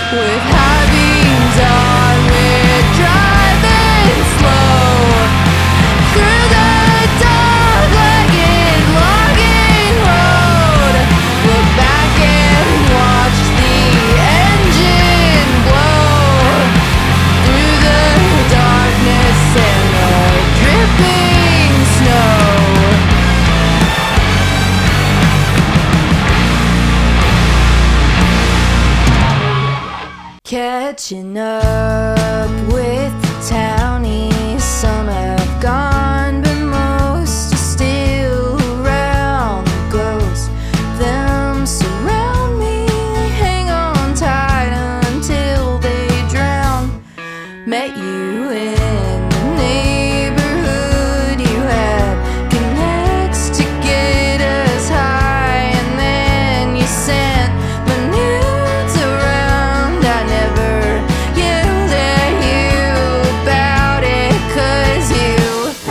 with high beams on, we're driving slow through the dog-legged logging road. Look back and watch the engine blow through the darkness and the dripping snow. Catching up with the townies, some have gone, but most are still around. The ghosts of them surround me, hang on tight until they drown. Met you in the neighborhood, you had connects to get us high, and then you sent my nudes around. I never yelled at you about it, 'cause you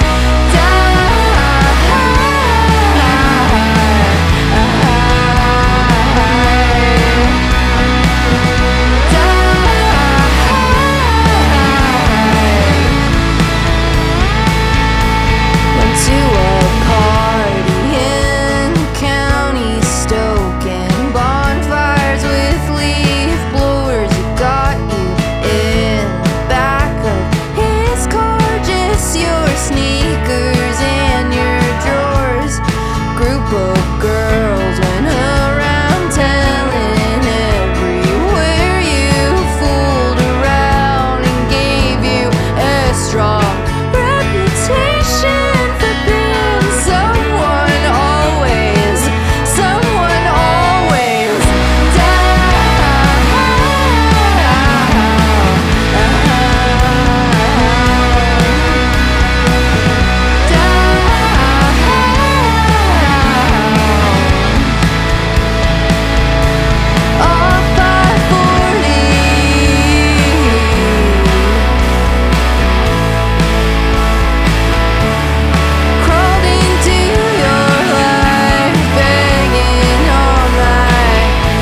went to a party in County stoking bonfires with leaf blowers. It got you in the back of his car, just your sneakers and your drawers. Group of girls went around telling everywhere you fooled around and gave you a strong reputation for being someone always down. Off 540, crawled into your life, begging on my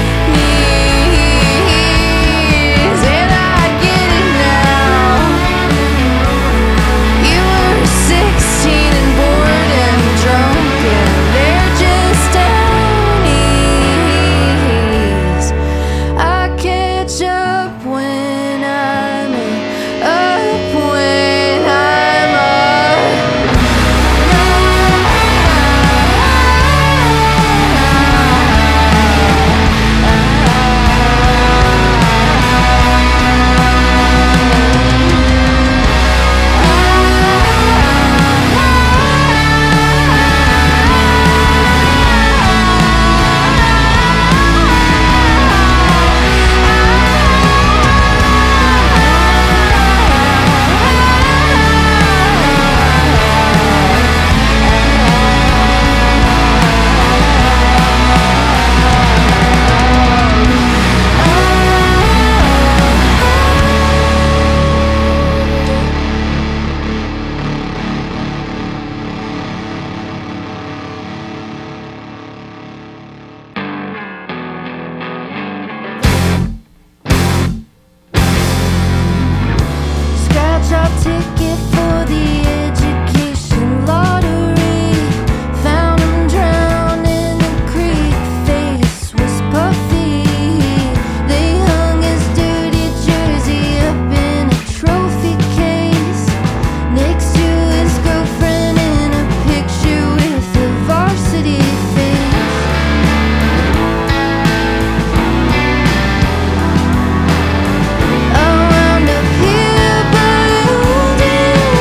knees, and I get it now. You were 16 and bored and drunk, and they're just townies. I catch up when I'm up, when I'm up. Scratch our ticket for the education lottery. Found him drowned in a creek, face was puffy. They hung his dirty jersey up in a trophy case next to his girlfriend in a picture with a varsity face. I wound up here burned in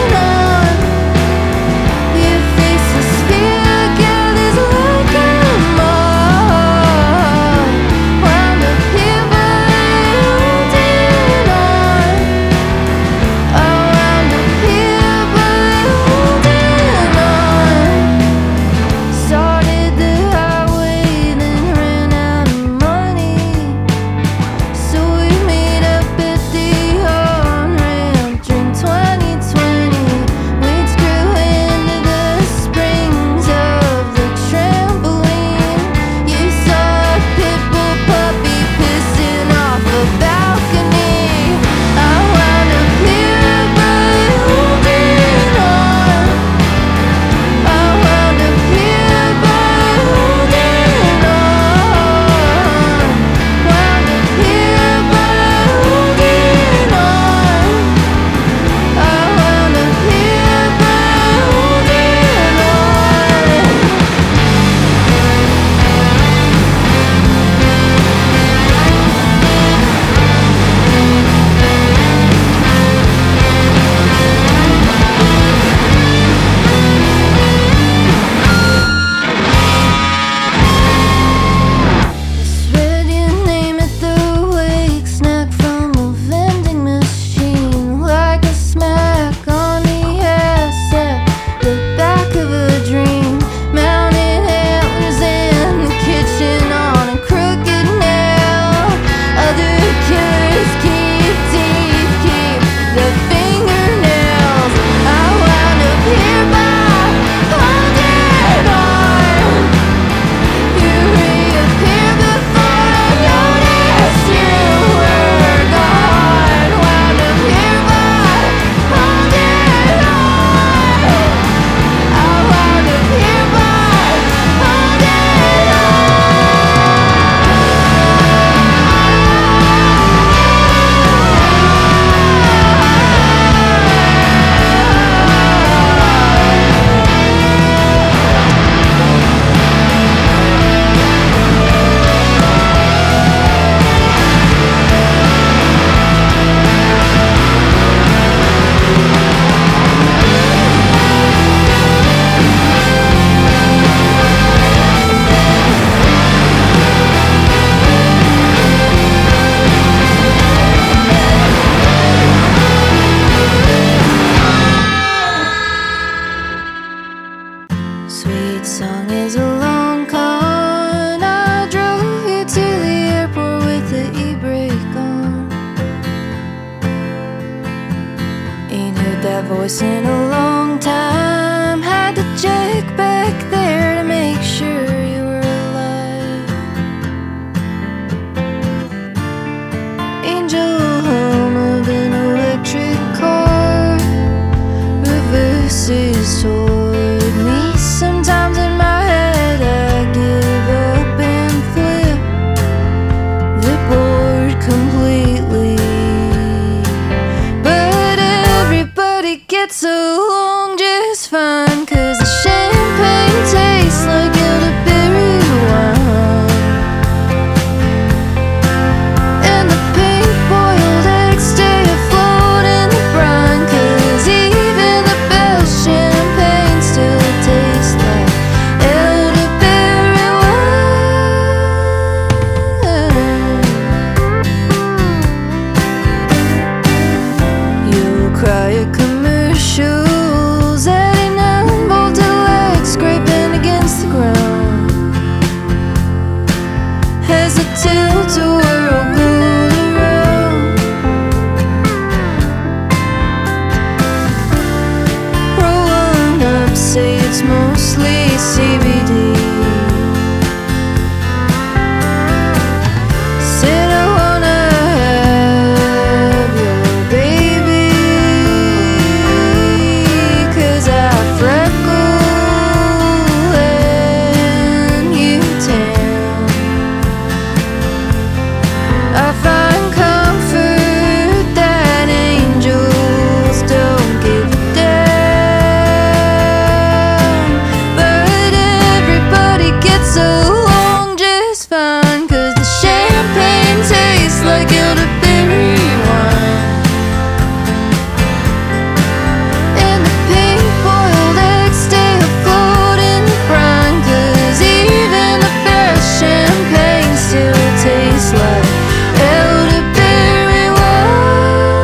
voice in a long time. Had to check back there to make sure you were alive. Angel hum of an electric car reverses toward me. Sometimes in my head I give up and flip the board completely. But everybody gets along just fine, 'cause the champagne tastes like elderberry wine, and the pink-boiled eggs stay afloat in the brine, 'cause even the best champagne still tastes like elderberry wine. You'll cry at commercials, 89-volt legs scraping against the ground as the tilt-a-whirl goes around. Roll one up, say it's mostly CBD. Said I wanna have your baby, 'cause I freckle and you tan. I find comfort that angels don't give a damn. But everybody gets along just fine, 'cause the champagne tastes like elderberry wine, and the pink-boiled eggs stay afloat in the brine, 'cause even the best champagne still tastes like elderberry wine.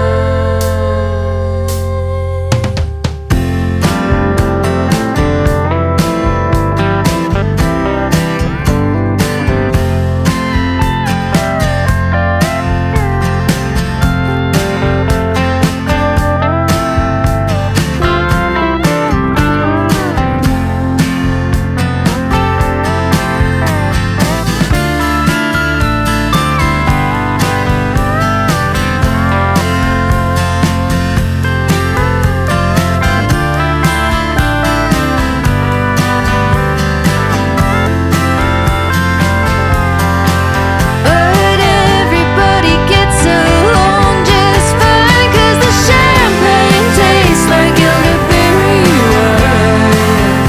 But everybody gets along just fine, 'cause the champagne tastes like elderberry wine,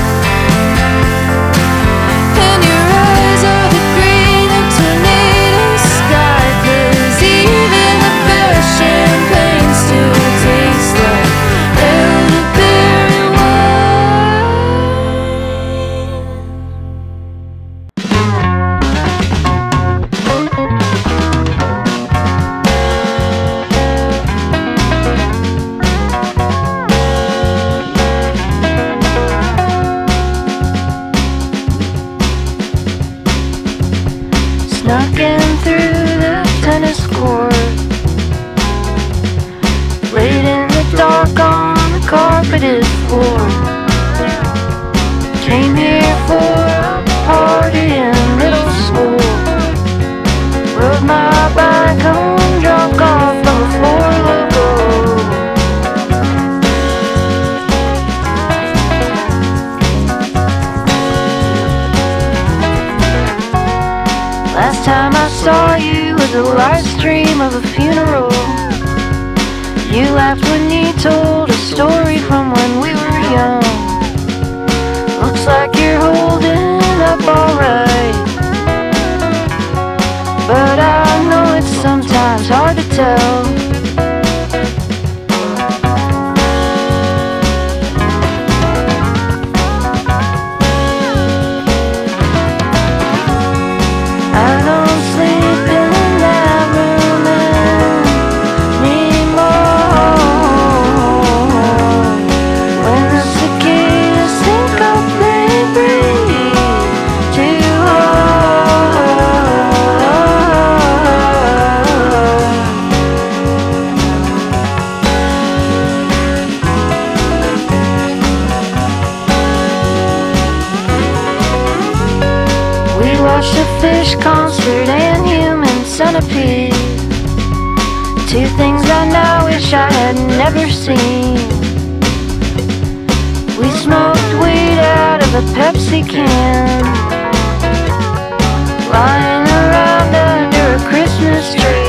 and your eyes are the green of tornado sky, 'cause even the best champagne still tastes like elderberry wine. Snuck in through the tennis court, laid in the dark on the carpeted floor. Came here for a party in middle school. Rode my bike home drunk off of a Four Loko. Last time I saw you was a live stream of a funeral. You laughed when you told a story from when we were young. Looks like you're holding up alright, but I know it's sometimes hard to tell. I don't sleep in that room anymore. When the cicadas think I'll breathe too hard. Fish concert and human centipede. Two things I now wish I had never seen. We smoked weed out of a Pepsi can, lying around under a Christmas tree.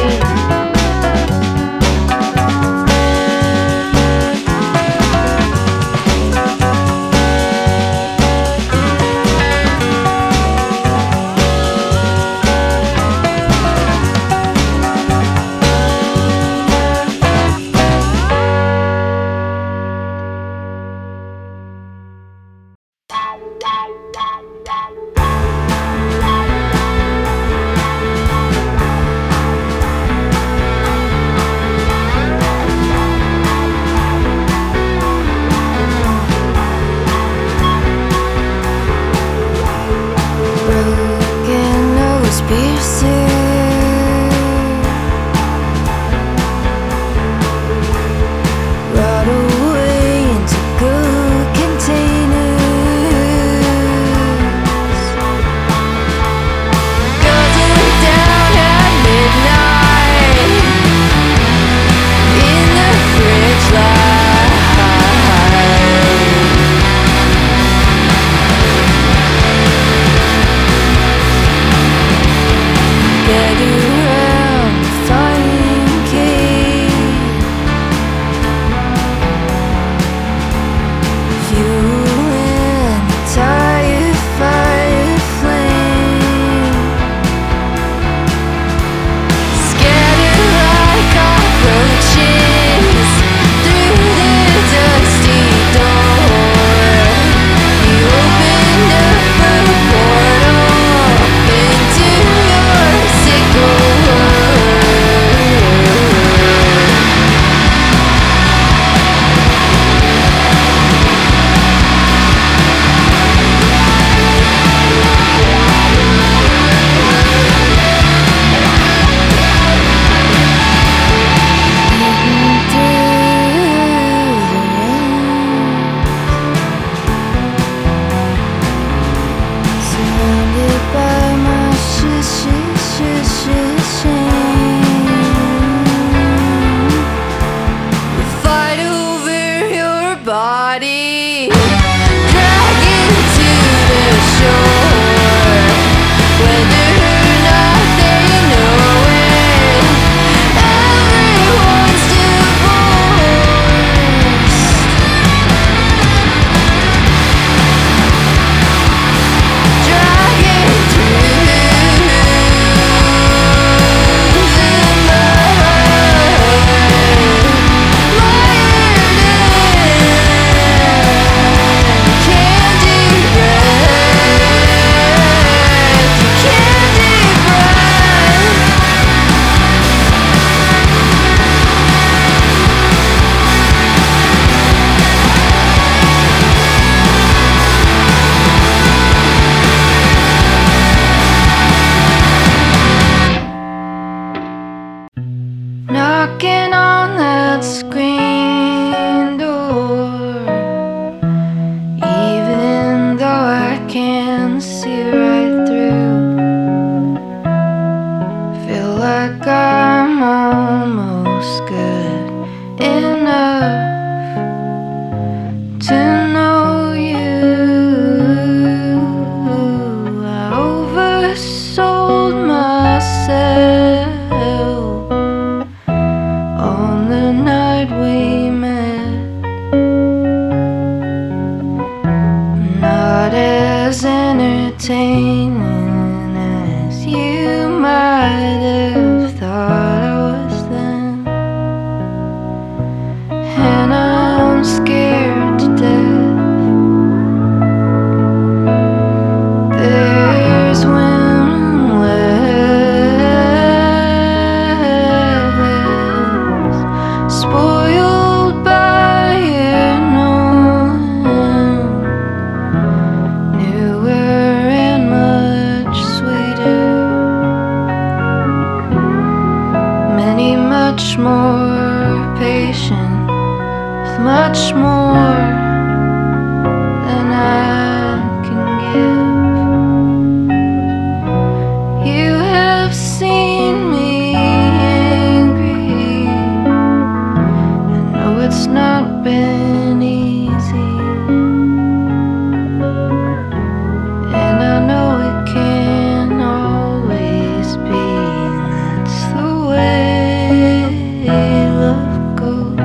Knocking on that screen door, even though I can see right through. Feel like I'm almost good enough to know you. I oversold myself on the night we met. Not as entertaining as you might have thought I was then, and I'm scared to death. There's women less spoiled by your knowing, newer and much sweeter, many much more patient, with much more than I can give. it's not been easy, and I know it can't always be. That's the way love goes.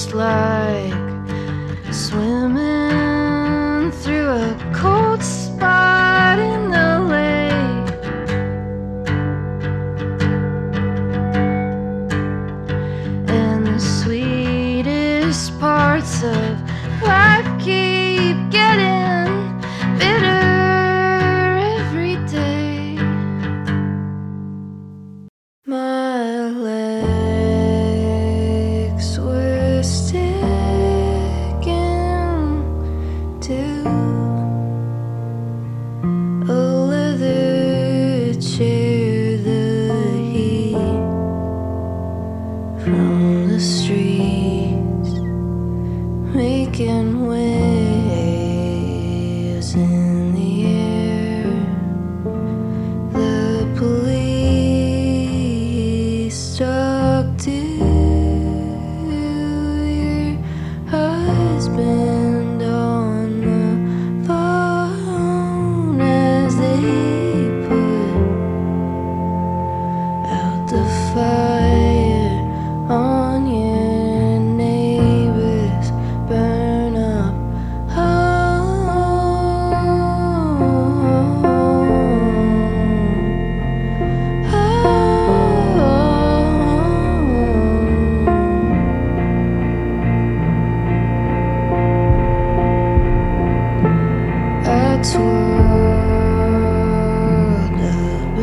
just like swimming through a cold spot in the lake. And the sweetest parts of life keep getting bitter every day. My legs were sticking to a leather chair, the heat from the streets making waves in the air. The police talk to your husband on the phone as they put out the fire on your neighbors burn up I twirled a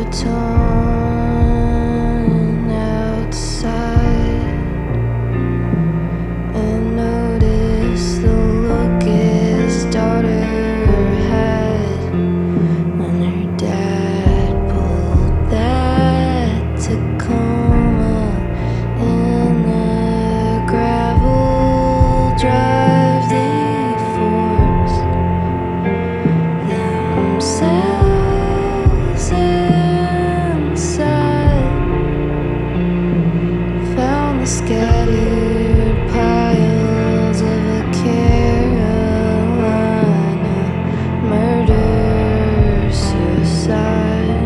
baton outside and noticed the look his daughter had when her dad pulled that Tacoma in the gravel drive. They forced themselves inside, found the scattered piles of a Carolina murder suicide.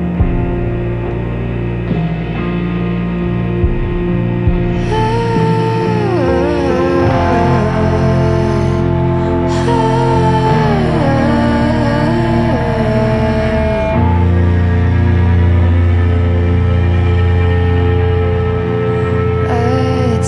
I'd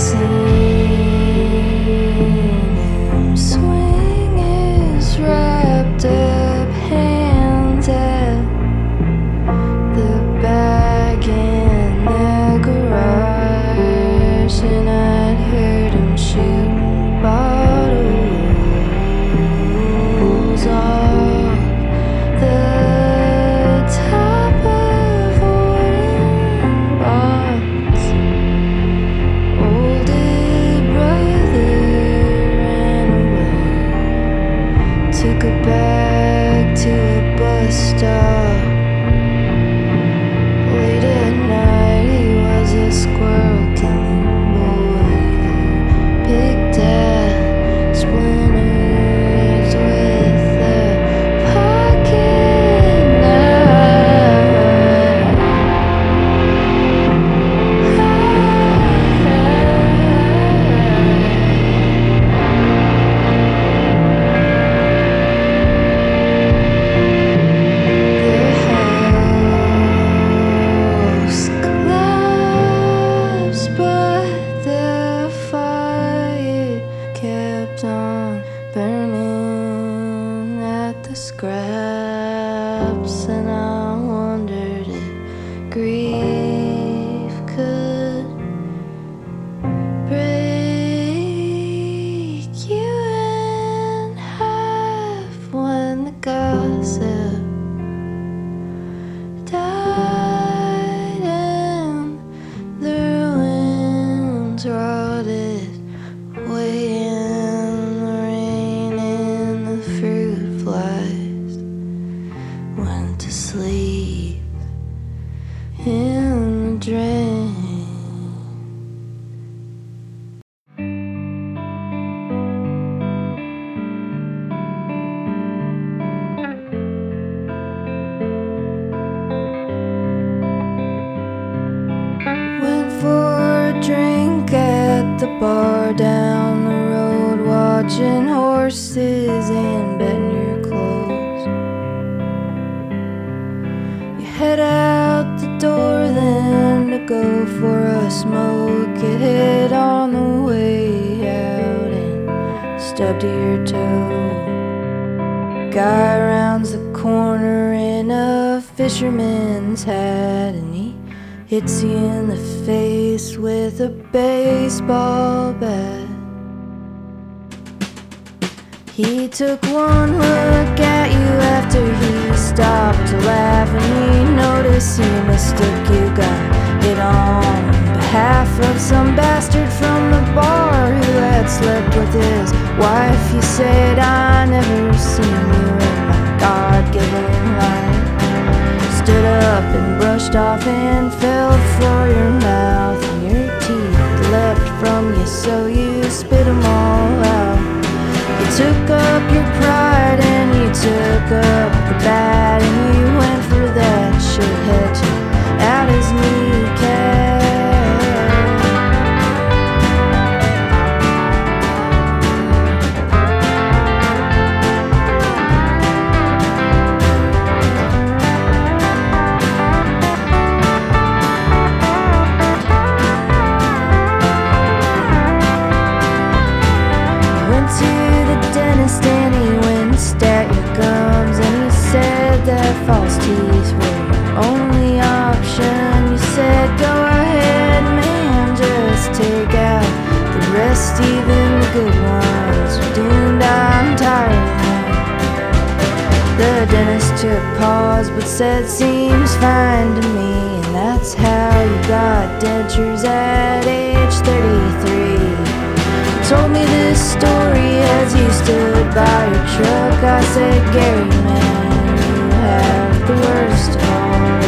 seen him swing his wrapped up hands at the bag in the garage, and I'd heard him shoot bottles off the top of wooden box. Older brother ran away, took a bag to a bus stop. Late at night, he was a squirrel killing boy who picked at splinters with a pocket knife. The house collapsed, but the fire kept on burning at the scraps, and I wondered if grief could break you in half when the gossip died and the ruins rotted away in the rain, and the fruit flies went to sleep. watching horses and betting your clothes. You head out the door then to go for a smoke. You hit on the way out and stub to your toe. Guy rounds the corner in a fisherman's hat, and he hits you in the face with a baseball bat. He took one look at you after he stopped to laugh, and he noticed you mistook you. Got it on behalf of some bastard from the bar who had slept with his wife. You said, I never seen you in my God-given life. Stood up and brushed off and fell for your mouth, and your teeth leapt from you, so you spit them all out. You took up your pride and you took up the bad, and you went for that shithead at his kneecap. And he winced at your gums, and he said that false teeth were your only option. You said, go ahead, man, just take out the rest, even the good ones are doomed. I'm tired now. The dentist took pause but said, seems fine to me. And that's how you got dentures at age 33. Told me this story as you stood by your truck. I said, Gary, man, you have the worst of all.